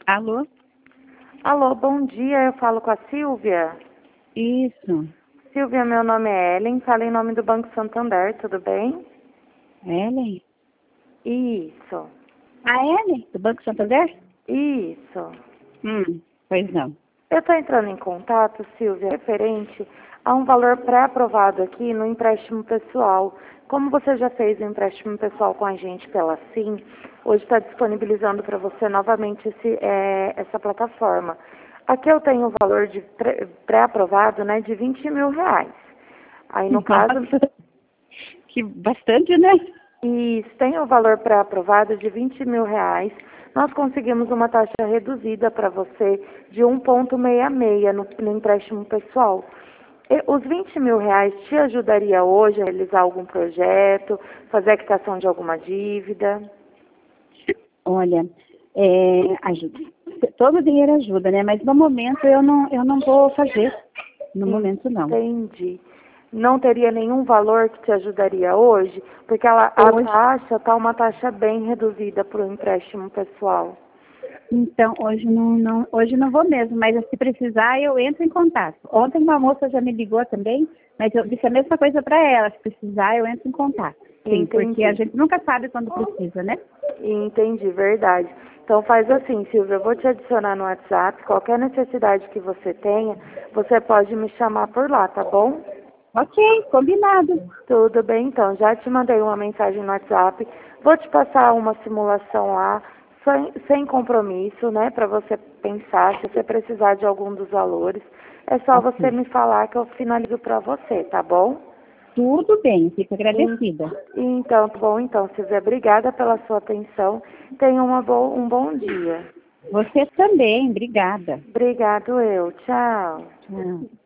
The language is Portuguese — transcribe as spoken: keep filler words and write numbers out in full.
Alô? Alô, bom dia, eu falo com a Silvia. Isso. Silvia, meu nome é Ellen, falo em nome do Banco Santander, tudo bem? Ellen? Isso, A Ellen? Do Banco Santander? isso. Hum, pois não. Eu estou entrando em contato, Silvia, referente a um valor pré-aprovado aqui no empréstimo pessoal. Como você já fez o empréstimo pessoal com a gente pela Sim, hoje está disponibilizando para você novamente esse, é, essa plataforma. Aqui eu tenho o valor de pré- pré-aprovado, né, de vinte mil reais. Aí no caso, Nossa, que bastante, né? e tem o valor pré-aprovado de vinte mil reais. Nós conseguimos uma taxa reduzida para você de um vírgula sessenta e seis no, no empréstimo pessoal. E os vinte mil reais te ajudaria hoje a realizar algum projeto, fazer a quitação de alguma dívida? Olha, é, ajuda. Todo o dinheiro ajuda, né? Mas no momento eu não, eu não vou fazer. No momento não. Entendi. Não teria nenhum valor que te ajudaria hoje? Porque ela, a Hoje, taxa está uma taxa bem reduzida para o empréstimo pessoal. então, hoje não, não, hoje não vou mesmo, mas se precisar eu entro em contato. Ontem uma moça já me ligou também, mas eu disse a mesma coisa para ela, se precisar eu entro em contato. Sim, Entendi. porque a gente nunca sabe quando precisa, né? Entendi, verdade. Então faz assim, Silvia, eu vou te adicionar no WhatsApp. Qualquer necessidade que você tenha, você pode me chamar por lá, tá bom? Ok, combinado. Tudo bem, então. Já te mandei uma mensagem no WhatsApp. Vou te passar uma simulação lá, sem, sem compromisso, né? Para você pensar, se você precisar de algum dos valores. É só você Ok. me falar que eu finalizo para você, tá bom? Tudo bem, fico En- agradecida. Então, tá bom, então, Silvia, obrigada pela sua atenção. Tenha uma bo um bom dia. Você também, obrigada. Obrigado, eu. Tchau. Tchau.